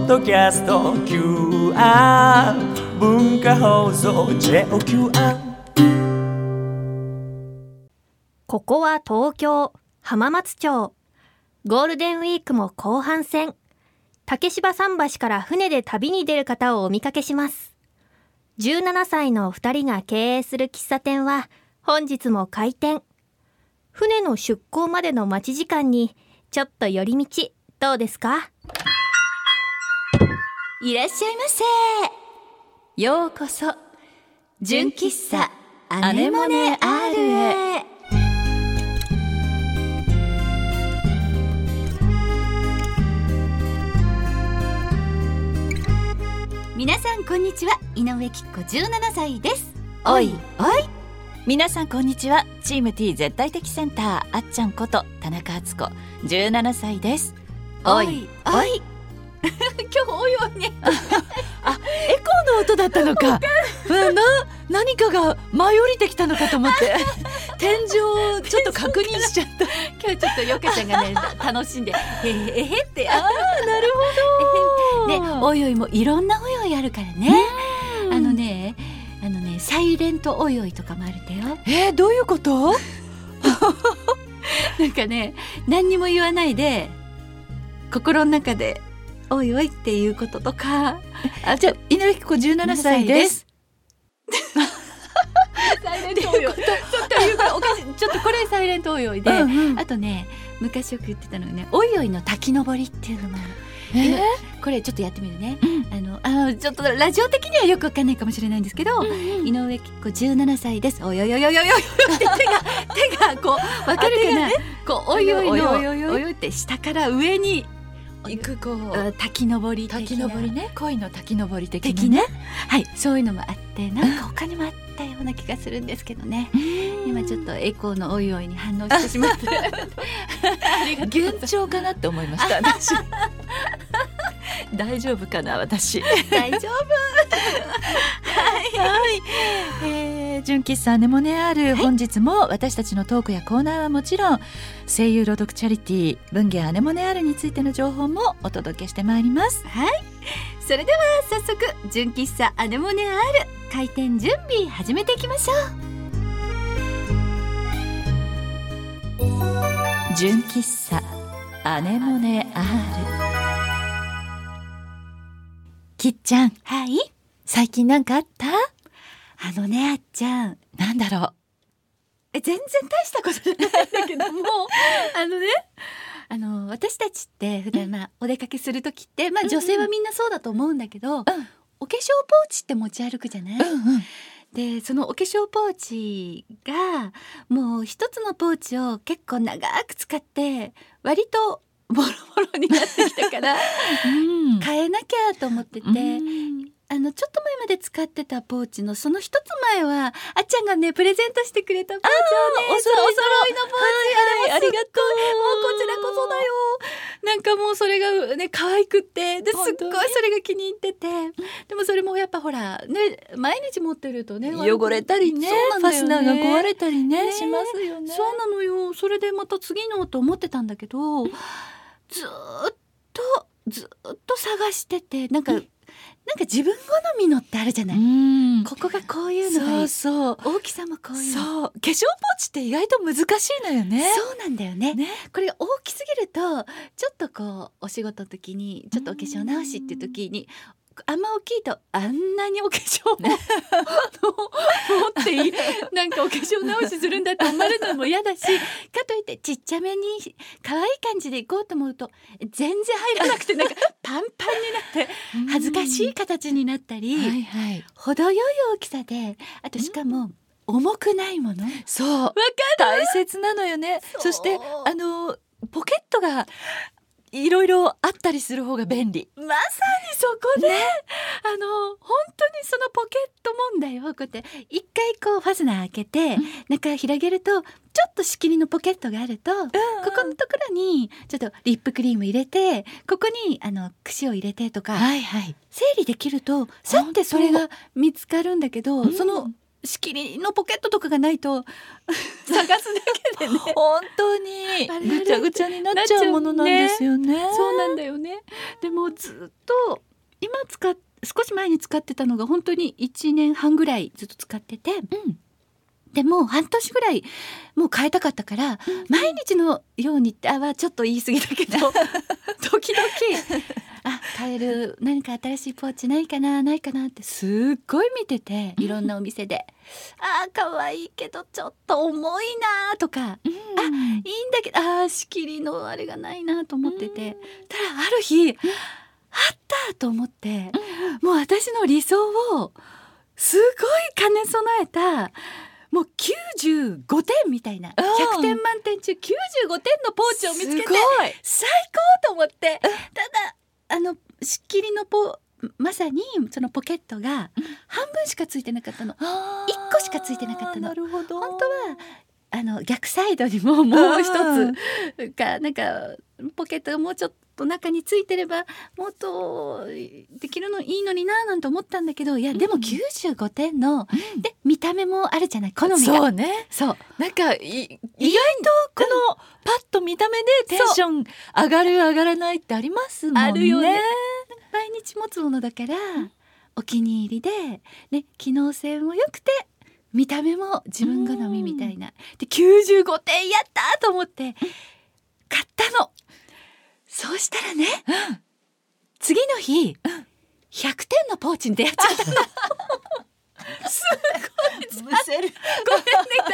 ドキャスト QR 文化放送 JOQR。 ここは東京浜松町。ゴールデンウィークも後半戦。竹芝桟橋から船で旅に出る方をお見かけします。17歳の2人が経営する喫茶店は本日も開店。船の出港までの待ち時間にちょっと寄り道どうですか？ いらっしゃいませ。ようこそ純喫茶アネモネ R へ。皆さんこんにちは、井上貴子17歳です。 おいおい。皆さんこんにちは、チーム T 絶対的センターあっちゃんこと田中敦子17歳です。 おいおい今日おいおいねあ、エコーの音だったのか何かが舞い降りてきたのかと思って天井をちょっと確認しちゃった今日ちょっとよかちゃんがね楽しんでへへってなるほどで、おいおいもいろんなおいおいあるからね。あのねサイレントおいおいとかもあるんだよ。 どういうこと？ なんかね、何にも言わないで心の中でおいおいっていうこととか。 じゃあ井上貴子17歳です。 サイレントおいおいちょっとこれサイレントおいおいで、あとね昔よく言ってたのよね、おいおいの滝登りっていうのもある。これちょっとやってみるね。ちょっとラジオ的にはよくわかんないかもしれないんですけど、井上貴子17歳です。おいおいおいおいおいって手がこうわかるかな。こうおいおいのおいおいって下から上に行くこう滝登り的な。 ね、恋の滝登り的なね。はい、そういうのもあって、なんか他にもあったような気がするんですけどね。今ちょっとエコーのおいおいに反応してしまって幻聴かなって思いました私大丈夫かな私大丈夫はい、純喫茶アネモネ R、本日も私たちのトークやコーナーはもちろん、声優朗読チャリティー文芸アネモネ R についての情報もお届けしてまいります。 はい、それでは早速純喫茶アネモネ R 開店準備始めていきましょう。純喫茶アネモネ R。 きっちゃん、 はい、 最近なんかあった？ あっちゃん、 なんだろう。 全然大したことじゃないんだけども私たちって普段お出かけする時って、女性はみんなそうだと思うんだけど、お化粧ポーチって持ち歩くじゃない？でそのお化粧ポーチがもう一つのポーチを結構長く使って割とボロボロになってきたから変えなきゃと思ってて、ちょっと前まで使ってたポーチのその一つ前はあっちゃんがねプレゼントしてくれたポーチをね、お揃いのポーチ、 ありがとう。 もうこちらこそだよ。なんかもうそれがね可愛くってですっごいそれが気に入ってて、でもそれもやっぱほらね毎日持ってるとね汚れたりね、ファスナーが壊れたりねしますよね。 そうなのよ。それでまた次のと思ってたんだけど、ずっと探してて、なんか自分好みのってあるじゃない。ここがこういうのがいい。そう大きさもこういうの。 そう、化粧ポーチって意外と難しいのよね。 そうなんだよね。これが大きすぎるとちょっとこうお仕事の時にちょっとお化粧直しっていう時にあんま大きいとあんなにお化粧も持っていいなんかお化粧直しするんだって思われるのも嫌だし、かといってちっちゃめに可愛い感じでいこうと思うと全然入らなくて、なんかパンパンになって恥ずかしい形になったり、程よい大きさで、あとしかも重くないもの。 そう、わかる。大切なのよね。そしてポケットがいろいろあったりする方が便利。 まさにそこで、本当にそのポケット問題をこうやって一回こうファスナー開けて、中広げるとちょっと仕切りのポケットがあると、ここのところにちょっとリップクリーム入れて、ここに櫛を入れてとか、整理できるとさってそれが見つかるんだけど、その仕切りのポケットとかがないと探すだけでね本当にぐちゃぐちゃになっちゃうものなんですよね。 そうなんだよね。でもずっと少し前に使ってたのが本当に1年半ぐらいずっと使ってて、でも半年ぐらいもう変えたかったから、毎日のようにってはちょっと言い過ぎだけど時々変える何か新しいポーチないかなってすっごい見てて、いろんなお店で可愛いけどちょっと重いなとか、いいんだけど仕切りのあれがないなと思ってて、ただある日あったと思って、もう私の理想をすごい兼ね備えた、もう95点みたいな、100点満点中95点のポーチを見つけて最高と思って、ただ仕切りのまさにそのポケットが半分しかついてなかったの、1個しかついてなかったの。 なるほど。 本当は逆サイドにもう一つかなんかポケットがもうちょっと中についてればもっとできるのいいのにななんて思ったんだけど、いやでも95点の、で見た目もあるじゃない、好みが。 そうね。 そうなんか意外とこのパッと見た目でテンション上がる上がらないってありますもんね。 あるよね。毎日持つものだから、お気に入りで、ね、機能性も良くて見た目も自分好みみたいなで95点やったと思って買ったの。そうしたらね、次の日、100点のポーチに出会っちゃったのすごいむせる。 ごめんね、大丈夫。すごいびっくりしちゃって、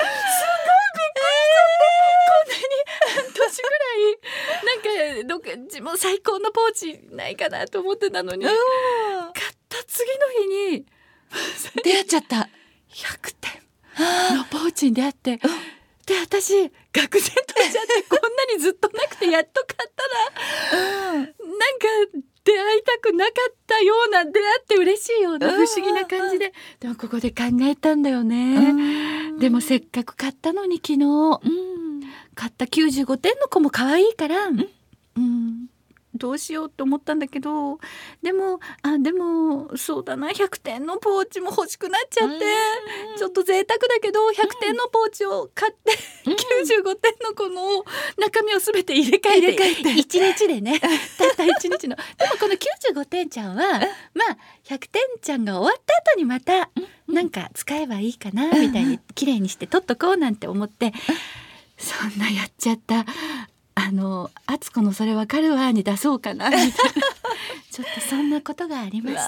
こんなに半年ぐらいなんか自分最高のポーチないかなと思ってたのに、買った次の日に出会っちゃった。 100点のポーチに出会って、で私愕然としちゃってこんなにずっとなくてやっと買ったら、なんか出会いたくなかったような、出会って嬉しいような不思議な感じで、でもここで考えたんだよね。でもせっかく買ったのに、昨日買った95点の子も可愛いから、どうしようって思ったんだけど、でもそうだな、100点のポーチも欲しくなっちゃって、ちょっと贅沢だけど100点のポーチを買って、95点のこの中身をすべて入れ替えて1日でねたった1日の。でもこの95点ちゃんは、まあ100点ちゃんが終わった後にまたなんか使えばいいかなみたいに綺麗にして取っとこうなんて思って、そんなやっちゃった。あつこのそれわかるわに出そうかなみたいなちょっとそんなことがありました。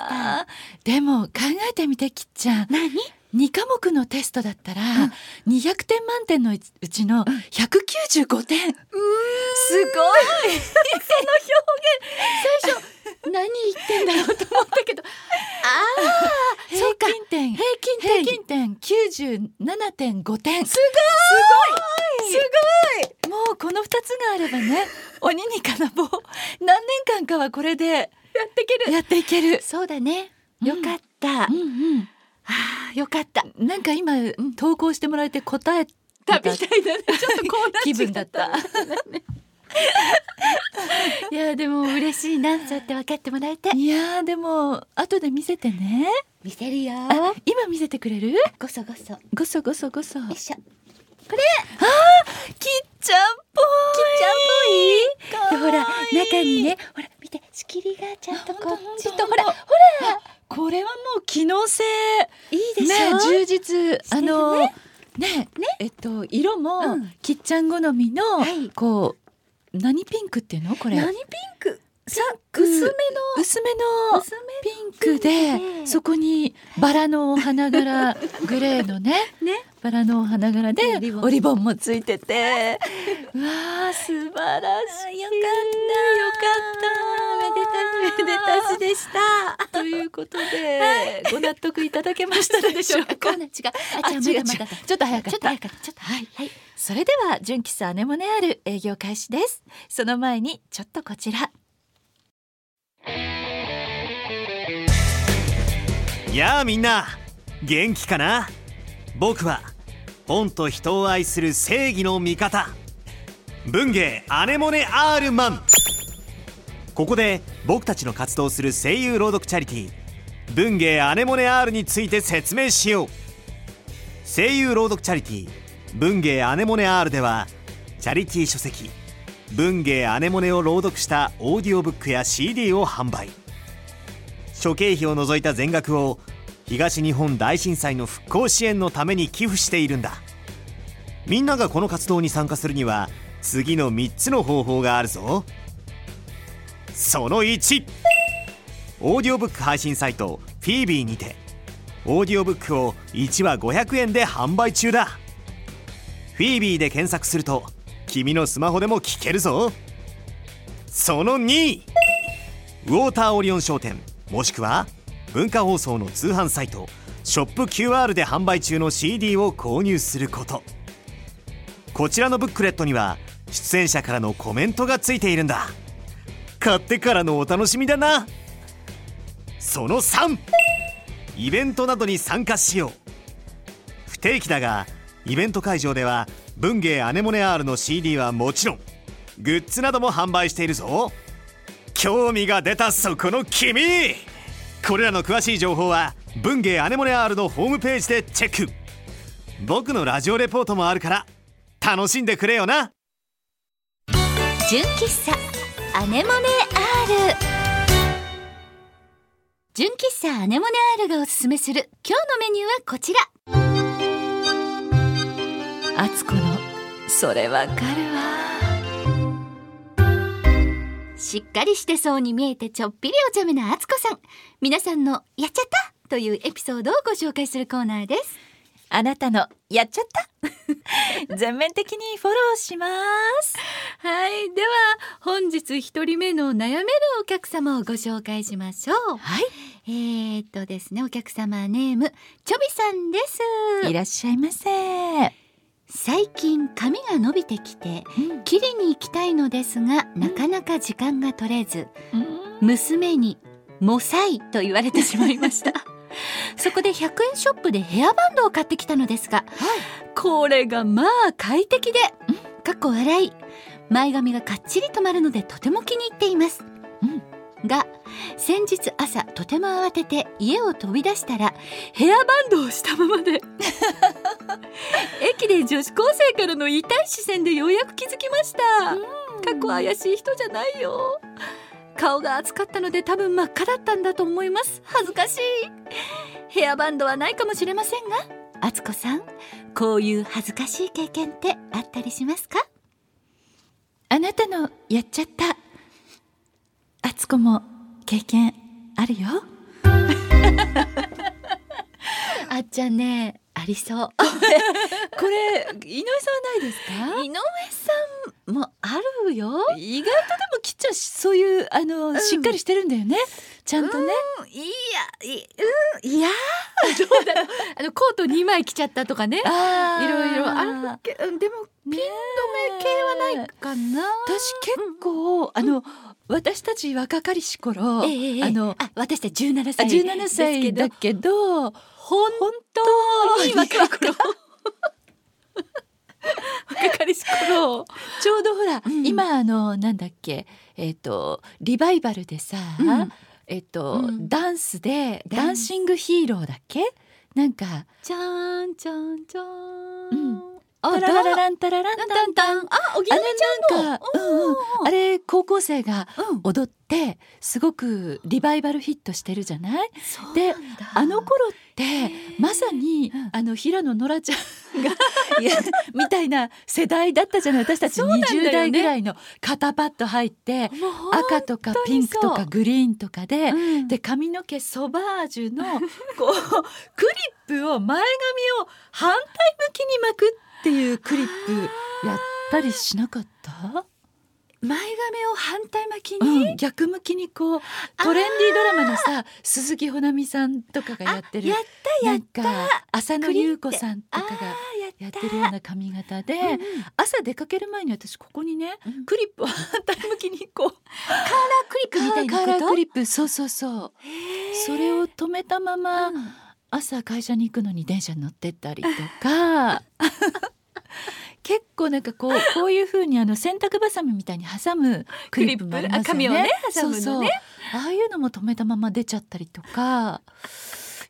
でも考えてみて、きっちゃん、2科目のテストだったら、200点満点のうちの195点。すごいその表現最初何言ってんだろうと思ったけど平均点 97.5 点。すごいもうこの2つがあればね、鬼に金棒何年間かはこれでやっていける。 そうだね、よかった、よかった。 なんか今、投稿してもらえて答えたみたいだね。ちょっとこうなっ気分だったいやでも嬉しいな、そうやって分かってもらえて。 いやでも後で見せてね。 見せるよ。 今見せてくれる？ ごそごそよいしょ。 これきっちゃんっぽい。 でほら中にね、ほら見て、仕切りがちゃんとこっちと、ほらこれはもう機能性いいでしょ、 充実。色も、きっちゃん好みの、こう何ピンクっていうのこれ？ 何ピンク？ 薄めのピンクで、そこにバラのお花柄グレーのねバラのお花柄でおリボンもついてて、うわー素晴らしい。よかっためでたしでしたということで、ご納得いただけましたでしょうか？ 違う、 ちょっと早かった。はい、それでは純喫茶アネモネアール営業開始です。その前にちょっとこちら。 やあみんな、元気かな？僕は本と人を愛する正義の味方、文芸アネモネアールマン。ここで僕たちの活動する声優朗読チャリティー、文芸アネモネアールについて説明しよう。 声優朗読チャリティー文芸アネモネ R では、チャリティー書籍文芸アネモネを朗読したオーディオブックや CD を販売。諸経費を除いた全額を東日本大震災の復興支援のために寄付しているんだ。みんながこの活動に参加するには次の3つの方法があるぞ。その1、オーディオブック配信サイトフィービーにてオーディオブックを1話500円で販売中だ。フィービーで検索すると君のスマホでも聞けるぞ。その2、ウォーターオリオン商店もしくは文化放送の通販サイトショップ QR で販売中の CD を購入すること。こちらのブックレットには出演者からのコメントがついているんだ。買ってからのお楽しみだな。その3、イベントなどに参加しよう。不定期だがイベント会場では文芸アネモネ R の CD はもちろんグッズなども販売しているぞ。興味が出たそこの君、これらの詳しい情報は文芸アネモネ R のホームページでチェック。僕のラジオレポートもあるから楽しんでくれよな。 純喫茶アネモネ R。 純喫茶アネモネ R がおすすめする今日のメニューはこちら。 あつこのそれわかるわ。 しっかりしてそうに見えてちょっぴりお茶目なあつこさん、皆さんのやっちゃったというエピソードをご紹介するコーナーです。 あなたのやっちゃった全面的にフォローします。 はい、では本日一人目の悩めるお客様をご紹介しましょう。 はい、 ですね、お客様ネームちょびさんです。 いらっしゃいませ。 最近髪が伸びてきて、切りに行きたいのですが、なかなか時間が取れず、娘にもさいと言われてしまいましたそこで100円ショップでヘアバンドを買ってきたのですが、これがまあ快適で、かっこ笑い、前髪がかっちり止まるのでとても気に入っています、が先日朝とても慌てて家を飛び出したらヘアバンドをしたままで駅で女子高生からの痛い視線でようやく気づきました。過去怪しい人じゃないよ。顔が熱かったので多分真っ赤だったんだと思います。恥ずかしい。ヘアバンドはないかもしれませんが、あつこさん、こういう恥ずかしい経験ってあったりしますか？ あなたのやっちゃったあつこも経験あるよあっちゃんね、ありそうこれ井上さんはないですか？ 井上さんもあるよ。 意外とでもきっちゃそういうしっかりしてるんだよね、ちゃんとね。 いやどうだろうコート2枚着ちゃったとかね、いろいろあるけど、でもピン止め系はないかな。 私結構私たち若かりし頃、 私たち17歳 17歳だけど本当に若かり若かりし頃ちょうどほら、今なんだっけリバイバルでさ、ダンスでダンシングヒーローだっけ、なんかちゃんちゃんちゃん、 タララランタラランタンタン、 おぎやはぎちゃんのあれ高校生が踊ってすごくリバイバルヒットしてるじゃない。であの頃ってまさに平野ノラちゃんがみたいな世代だったじゃない。私たち20代ぐらいの肩パッド入って赤とかピンクとかグリーンとかで、で髪の毛ソバージュのこうクリップを前髪を反対向きに巻くっていうクリップやったりしなかった？ 前髪を反対巻きに、 逆向きにこうトレンディードラマのさ鈴木保奈美さんとかがやってる、なんか浅野ゆう子さんとかがやってるような髪型で、朝出かける前に私ここにね、クリップを反対向きにこうカーラークリップみたいなこと、 カーラークリップ、そうそれを止めたまま、朝会社に行くのに電車に乗ってったりとか結構なんかこういう風に洗濯バサミみたいに挟むクリップもありますよね。 髪をね挟むのね。 ああいうのも止めたまま出ちゃったりとか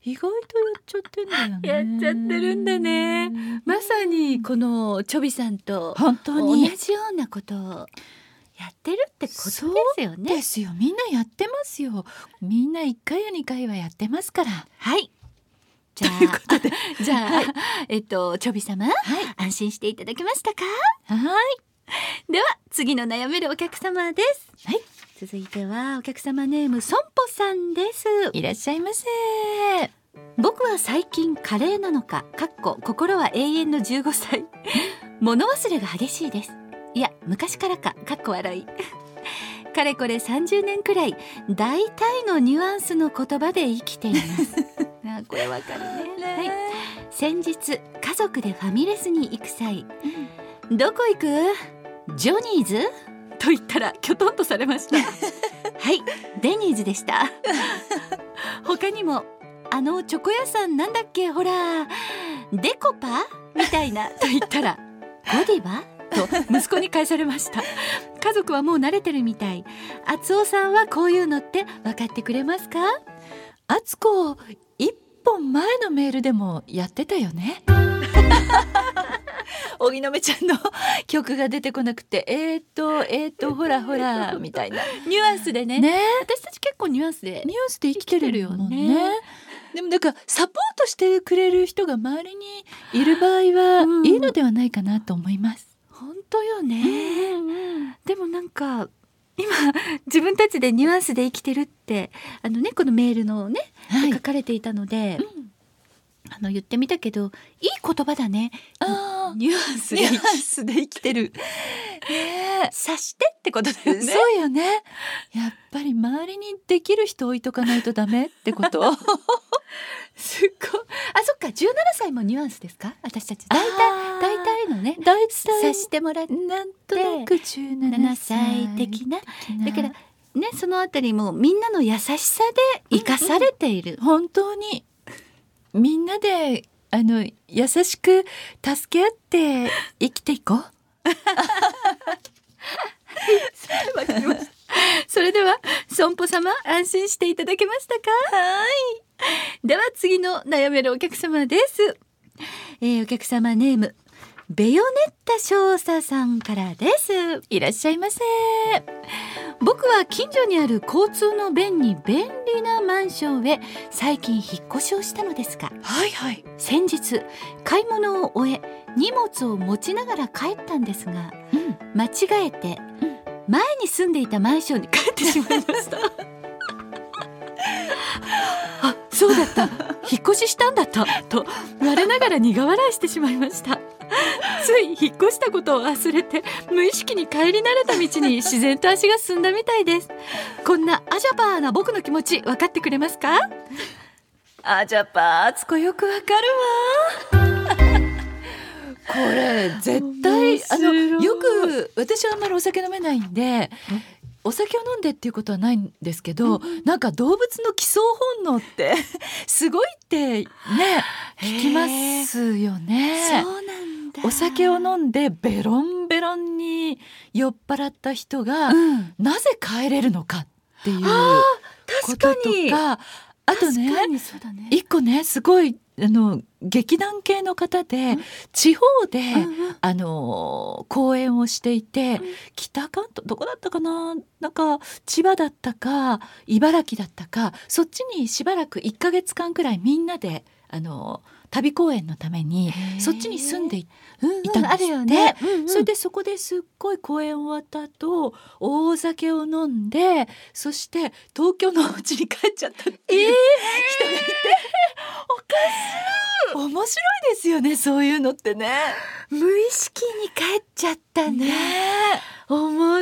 意外とやっちゃってんだよね。 やっちゃってるんだね。まさにこのチョビさんと本当に同じようなことをやってるってことですよね。 ですよ、みんなやってますよ。みんな1回や2回はやってますから。 はいじゃあじゃあ、チョビ様、安心していただけましたか？では次の悩めるお客様です。続いてはお客様ネームソンポさんです。 いらっしゃいませ。 僕は最近加齢なのか心は永遠の15歳物忘れが激しいです。いや昔からか笑いかれこれ30年くらい大体のニュアンスの言葉で生きていますこれわかるね。先日家族でファミレスに行く際、どこ行く？ジョニーズ？と言ったらきょとんとされましたはいデニーズでした他にもチョコ屋さんなんだっけ、ほらデコパみたいなと言ったらゴディバと息子に返されました家族はもう慣れてるみたい。厚尾さんはこういうのって分かってくれますか？ 厚子1本前のメールでもやってたよね荻野目ちゃんの曲が出てこなくてほらみたいなニュアンスでね私たち結構ニュアンスで生きてるよね。でもだからサポートしてくれる人が周りにいる場合はいいのではないかなと思います。 本当よね、でもなんか今自分たちでニュアンスで生きてるってこのメールのね、書かれていたので、言ってみたけどいい言葉だね。ニュアンスで生きてる察してってことだよね。 そうよね。やっぱり周りにできる人置いとかないとダメってことすっごい。そっか17歳もニュアンスですか？私たち大体のね察してもらってなんとなく17 歳的なだからね、そのあたりもみんなの優しさで生かされている、 本当にみんなで優しく助け合って生きていこうわかりました。それでは損保様安心していただけましたか？では次の悩めるお客様です。お客様ネームベヨネッタ少佐さんからです。 いらっしゃいませ。 僕は近所にある交通の便に便利なマンションへ最近引っ越しをしたのですが、先日買い物を終え荷物を持ちながら帰ったんですが、間違えて前に住んでいたマンションに帰ってしまいましたそうだった、引っ越ししたんだったと我ながら苦笑いしてしまいました。つい引っ越したことを忘れて無意識に帰り慣れた道に自然と足が進んだみたいです。こんなアジャパーな僕の気持ち分かってくれますか？ アジャパーあつこよくわかるわこれ絶対よく私はあんまりお酒飲めないんでお酒を飲んでっていうことはないんですけど、なんか動物の帰巣本能ってすごいってね聞きますよね。 そうなんだ。 お酒を飲んでベロンベロンに酔っ払った人が、なぜ帰れるのかっていうこととか、あとね一個ねすごい劇団系の方で、地方で、公演をしていて、北関東どこだったかな、なんか千葉だったか茨城だったか、そっちにしばらく1ヶ月間くらいみんなで旅公演のためにそっちに住んでいたんですって、それでそこですっごい公演終わった後大酒を飲んで、そして東京のお家に帰っちゃったっていう人がいて、おかしい、面白いですよね、そういうのってね。 無意識に帰っちゃったね。面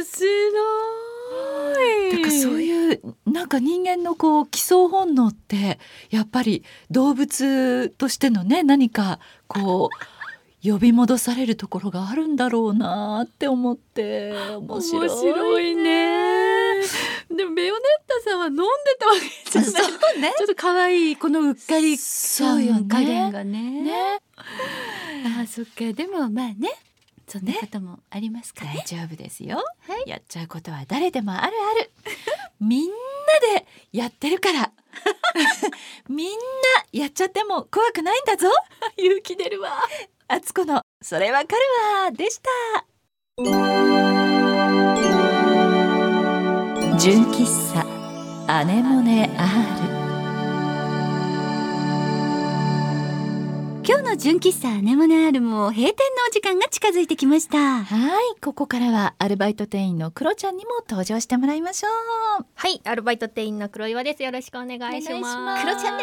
白い。 だからそういうなんか人間のこう帰巣本能ってやっぱり動物としてのね、何かこう呼び戻されるところがあるんだろうなって思って、面白いね。 でもベヨネッタさんは飲んでたわけじゃない。そうね、ちょっと可愛いこのうっかり感加減がね。そっか。でもまあね、そんなこともありますかね。 大丈夫ですよ、やっちゃうことは誰でもあるあるみんなでやってるからみんなやっちゃっても怖くないんだぞ。 勇気出るわ。 あつこのそれわかるわでした。純喫茶アネモネ R。 今日の純喫茶アネモネ R も閉店のお時間が近づいてきました。 はい、ここからはアルバイト店員のクロちゃんにも登場してもらいましょう。 はい、アルバイト店員の黒岩です。よろしくお願いします。 クロちゃんです。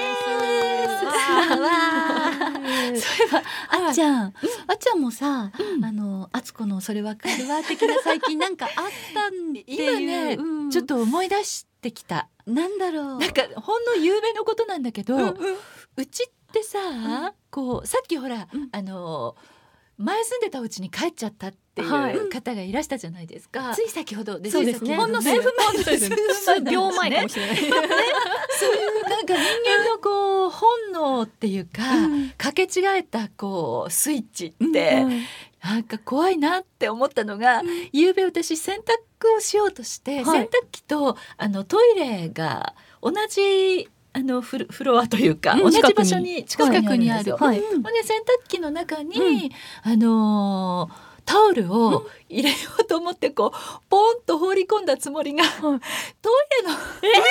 そういえばあっちゃんもさ、あつこのそれわかるわ的な最近なんかあったんっていう今ね、ちょっと思い出してきた。 なんだろう。 なんかほんの夕べのことなんだけど、うちってさ、こうさっきほら、前住んでたお家に帰っちゃったっていう方がいらしたじゃないですか。 つい先ほどで、 そうですね。 ほんの数分前ですね。 数秒前かもしれない。 そういうなんか人間のこう本能っていうか、かけ違えたこうスイッチって、なんか怖いなって思ったのが、夕べ私洗濯をしようとして、洗濯機とトイレが同じフロアというか、同じ場所に近くにある。ほんで洗濯機の中に、タオルを入れようと思ってこうポンと放り込んだつもりが、トイレの嘘でしょ、嘘でしょ、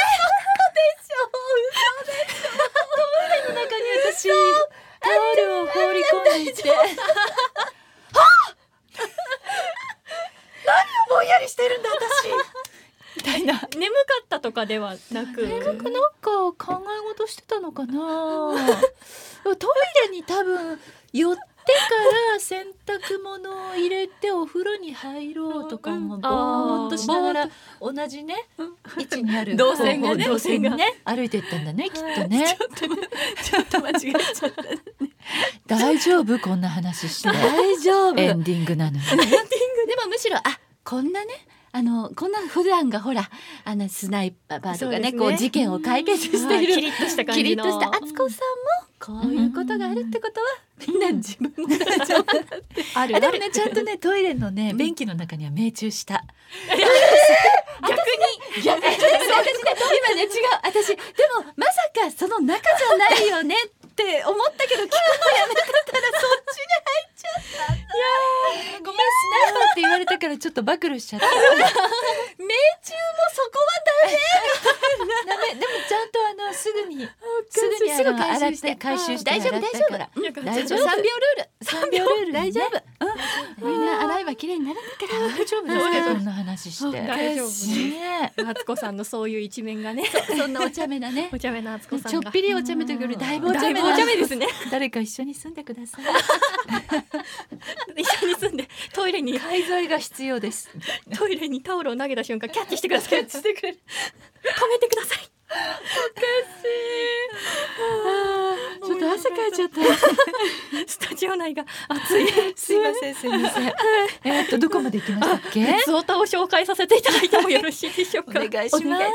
トイレの中に私タオルを放り込んでいて、何をぼんやりしてるんだ私みたいな。 眠かったとかではなく、 なんか考え事してたのかな。トイレに多分寄ってから洗濯物を入れてお風呂に入ろうとかもぼーっとしながら同じね位置にある動線がね歩いていったんだね、きっとね。 ちょっと間違えちゃった。 大丈夫こんな話して。 大丈夫。 エンディングなのに。 でもむしろこんなね、こんな普段がほらスナイパーとか ねこう事件を解決している、 キリッとした感じの、 キリッとしたあつこさんもこういうことがあるってことは、みんな自分も大丈夫だってある。 でもね、ちゃんとねトイレのね便器の中には命中した。 逆に私ね、今ね違う、私でもまさかその中じゃないよねって思ったけど、聞くのやめたからそっちに入っちゃった。いやごめん、スナイパーって言われたからちょっと暴露しちゃった。 命中もそこはダメ。 でもちゃんとすぐに洗って回収して大丈夫大丈夫 3秒ルール大丈夫。みんな洗えば綺麗になるんだから大丈夫ですか、そんな話して。 大丈夫ね。 あつこさんのそういう一面がね、 そんなお茶目なね、 お茶目なあつこさんがちょっぴりお茶目というよりだいぶお茶目ですね。 誰か一緒に住んでください。 一緒に住んでトイレに介在が必要です。 トイレにタオルを投げた瞬間キャッチしてください。してくれる。止めてください。 ちょっと汗かいちゃった。 スタジオ内が暑い。 すいません。どこまで行きましたっけ？ ゾータを紹介させていただいてもよろしいでしょうか。 お願いします。 はい。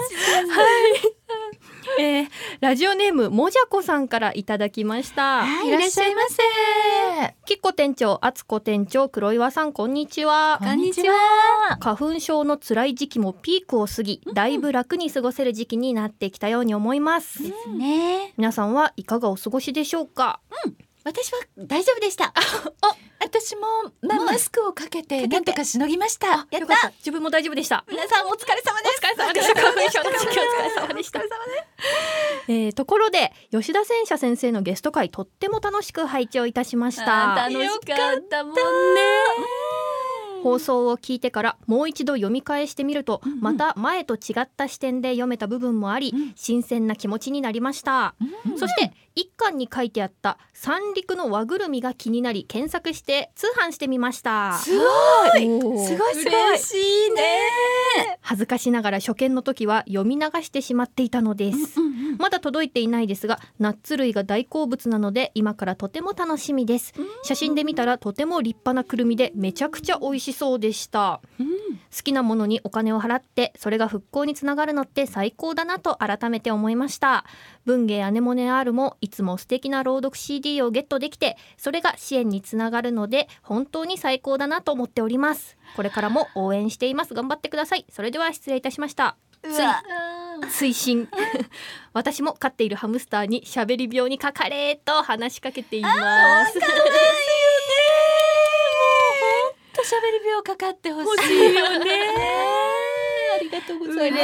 ラジオネームもじゃこさんからいただきました。 いらっしゃいませ。 きっこ店長、あつこ店長、黒岩さん、こんにちは。 こんにちは。 花粉症の辛い時期もピークを過ぎ、だいぶ楽に過ごせる時期になってきたように思います。 ですね。 皆さんはいかがお過ごしでしょうか？ 私は大丈夫でした。 私もマスクをかけてなんとかしのぎました。 やった。 自分も大丈夫でした。 皆さんお疲れ様です。 お疲れ様でした。花粉症の時期お疲れ様でした。ところで吉田戦車先生のゲスト会、とっても楽しく拝聴いたしました。 楽しかったもんね。 放送を聞いてからもう一度読み返してみると、また前と違った視点で読めた部分もあり、新鮮な気持ちになりました。そして一巻に書いてあった三陸の和ぐるみが気になり検索して通販してみました。 すごい嬉しいね。 恥ずかしながら初見の時は読み流してしまっていたのです。まだ届いていないですが、ナッツ類が大好物なので今からとても楽しみです。写真で見たらとても立派なくるみでめちゃくちゃ美味しそうでした。好きなものにお金を払ってそれが復興につながるのって最高だなと改めて思いました。文芸アネモネ R もいつも素敵な朗読 CD をゲットできて、それが支援につながるので本当に最高だなと思っております。これからも応援しています。頑張ってください。それでは失礼いたしました。 推進私も飼っているハムスターに喋り病にかかれと話しかけています。 かわいいよね。もうほんと喋り病かかってほしいよね。ありがとうございます。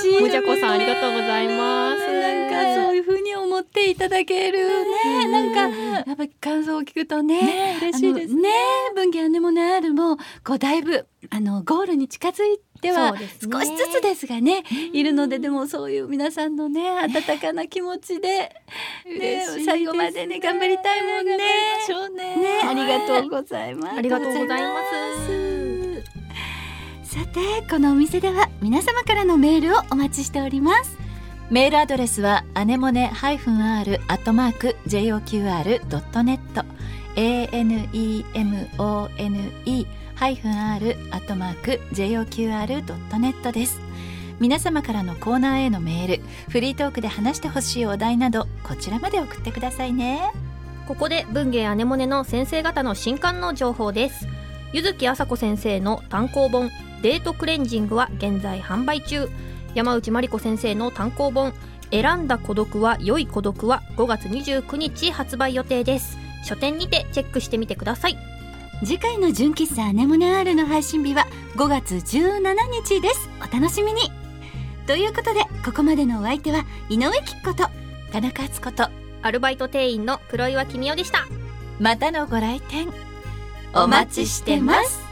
もじゃこさんありがとうございます。 なんかそういう風に思っていただけるね、なんかやっぱり感想を聞くとね、 嬉しいですね。文芸アネモネ R もこうだいぶゴールに近づいては少しずつですがね、いるので、でもそういう皆さんのね温かな気持ちで、ね、最後までね頑張りたいもんね。ありがとうございます。 ありがとうございます。 さて、このお店では皆様からのメールをお待ちしております。 メールアドレスはアネモネ-r@joqr.net anemone-r@joqr.net です。皆様からのコーナーへのメール、フリートークで話してほしいお題など、こちらまで送ってくださいね。 ここで文芸アネモネの先生方の新刊の情報です。柚木麻子先生の単行本デートクレンジングは現在販売中。山内まりこ先生の単行本選んだ孤独は良い孤独は5月29日発売予定です。書店にてチェックしてみてください。 次回の純喫茶アネモネ R の配信日は5月17日です。お楽しみに。ということで、ここまでのお相手は井上貴子と田中敦子とアルバイト店員の黒岩君代でした。 またのご来店お待ちしてます。